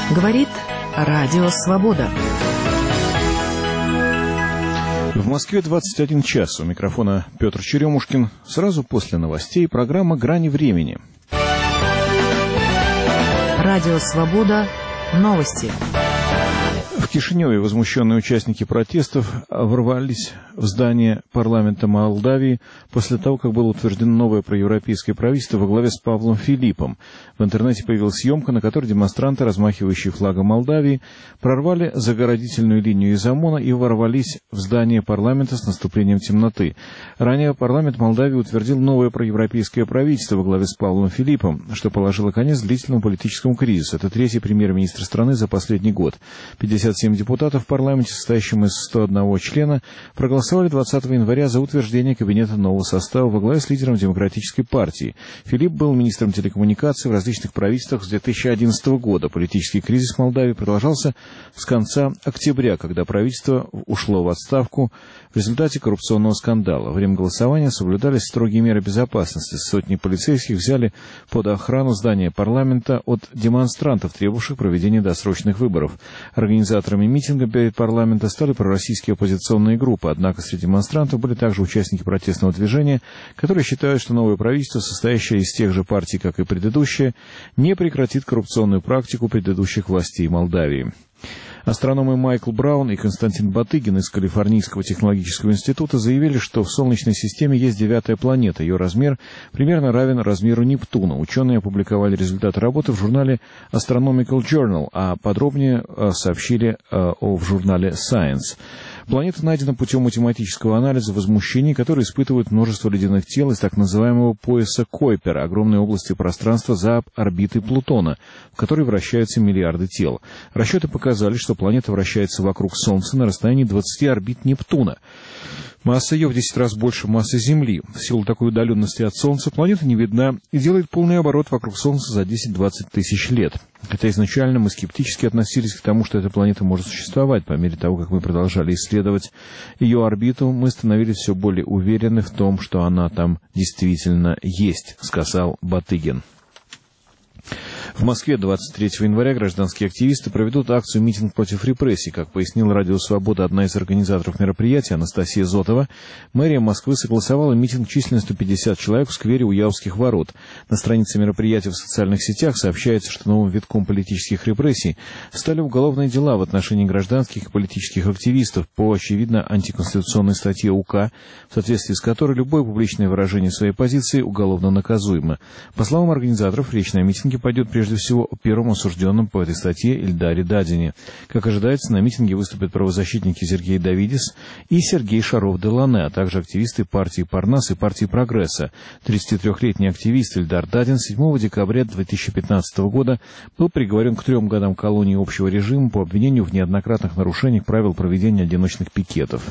Говорит Радио Свобода. В Москве 21 час. У микрофона Петр Черемушкин. Сразу после новостей программа «Грани времени». Радио Свобода. Новости. В Кишиневе возмущенные участники протестов ворвались в здание парламента Молдавии после того, как было утверждено новое проевропейское правительство во главе с Павлом Филиппом. В интернете появилась съемка, на которой демонстранты, размахивающие флагом Молдавии, прорвали заградительную линию из ОМОНа и ворвались в здание парламента с наступлением темноты. Ранее парламент Молдавии утвердил новое проевропейское правительство во главе с Павлом Филиппом, что положило конец длительному политическому кризису. Это третий премьер-министр страны за последний год. 57 депутатов в парламенте, состоящем из 101 члена, проголосовали 20 января за утверждение кабинета нового состава во главе с лидером Демократической партии. Филипп был министром телекоммуникаций в различных правительствах с 2011 года. Политический кризис в Молдавии продолжался с конца октября, когда правительство ушло в отставку в результате коррупционного скандала. Во время голосования соблюдались строгие меры безопасности. Сотни полицейских взяли под охрану здание парламента от демонстрантов, требовавших проведения досрочных выборов. Организаторами митинга перед парламентом стали пророссийские оппозиционные группы, однако среди демонстрантов были также участники протестного движения, которые считают, что новое правительство, состоящее из тех же партий, как и предыдущее, не прекратит коррупционную практику предыдущих властей Молдавии. Астрономы Майкл Браун и Константин Батыгин из Калифорнийского технологического института заявили, что в Солнечной системе есть 9-я планета. Ее размер примерно равен размеру Нептуна. Ученые опубликовали результаты работы в журнале Astronomical Journal, а подробнее сообщили в журнале Science. Планета найдена путем математического анализа возмущений, которые испытывают множество ледяных тел из так называемого пояса Койпера, огромной области пространства за орбитой Плутона, в которой вращаются миллиарды тел. Расчеты показали, что планета вращается вокруг Солнца на расстоянии 20 орбит Нептуна. Масса ее в 10 раз больше массы Земли. В силу такой удаленности от Солнца планета не видна и делает полный оборот вокруг Солнца за 10-20 тысяч лет. Хотя изначально мы скептически относились к тому, что эта планета может существовать, по мере того, как мы продолжали исследовать ее орбиту, мы становились все более уверены в том, что она там действительно есть, сказал Батыгин. В Москве 23 января гражданские активисты проведут акцию «Митинг против репрессий». Как пояснила Радио Свобода одна из организаторов мероприятия, Анастасия Зотова, мэрия Москвы согласовала митинг численностью 50 человек в сквере у Яузских ворот. На странице мероприятия в социальных сетях сообщается, что новым витком политических репрессий стали уголовные дела в отношении гражданских и политических активистов по, очевидно, антиконституционной статье УК, в соответствии с которой любое публичное выражение своей позиции уголовно наказуемо. По словам организаторов, речь на митинге пойдет прежде всего о первом осужденном по этой статье Ильдаре Дадине. Как ожидается, на митинге выступят правозащитники Сергей Давидис и Сергей Шаров-Делане, а также активисты партии Парнас и партии Прогресса. 33-летний активист Ильдар Дадин 7 декабря 2015 года был приговорен к 3 годам колонии общего режима по обвинению в неоднократных нарушениях правил проведения одиночных пикетов.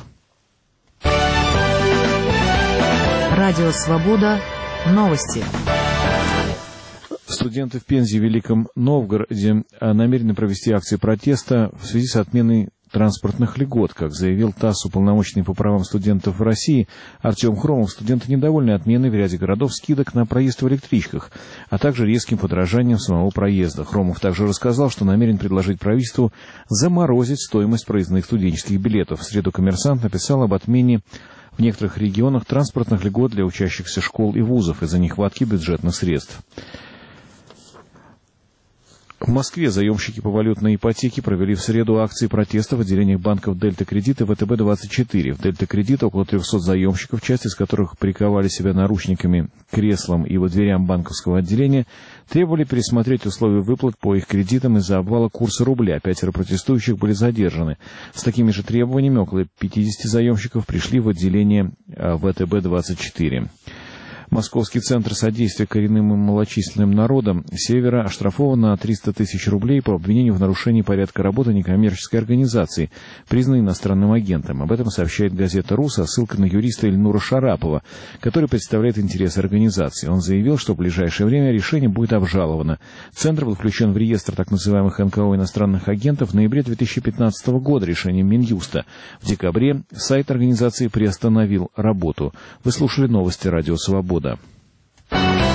Радио Свобода. Новости. Студенты в Пензе и Великом Новгороде намерены провести акции протеста в связи с отменой транспортных льгот. Как заявил ТАСС уполномоченный по правам студентов в России Артем Хромов, студенты недовольны отменой в ряде городов скидок на проезд в электричках, а также резким подорожанием самого проезда. Хромов также рассказал, что намерен предложить правительству заморозить стоимость проездных студенческих билетов. В среду «Коммерсант» написал об отмене в некоторых регионах транспортных льгот для учащихся школ и вузов из-за нехватки бюджетных средств. В Москве заемщики по валютной ипотеке провели в среду акции протеста в отделениях банков «Дельта Кредит» и ВТБ-24. В «Дельта Кредит» около 300 заемщиков, часть из которых приковали себя наручниками к креслам и во дверям банковского отделения, требовали пересмотреть условия выплат по их кредитам из-за обвала курса рубля. 5 протестующих были задержаны. С такими же требованиями около 50 заемщиков пришли в отделение ВТБ-24. Московский центр содействия коренным и малочисленным народам Севера оштрафован на 300 тысяч рублей по обвинению в нарушении порядка работы некоммерческой организации, признанной иностранным агентом. Об этом сообщает газета «РУ» со ссылкой на юриста Ильнура Шарапова, который представляет интересы организации. Он заявил, что в ближайшее время решение будет обжаловано. Центр был включен в реестр так называемых НКО иностранных агентов в ноябре 2015 года решением Минюста. В декабре сайт организации приостановил работу. Вы слушали новости Радио Свобода.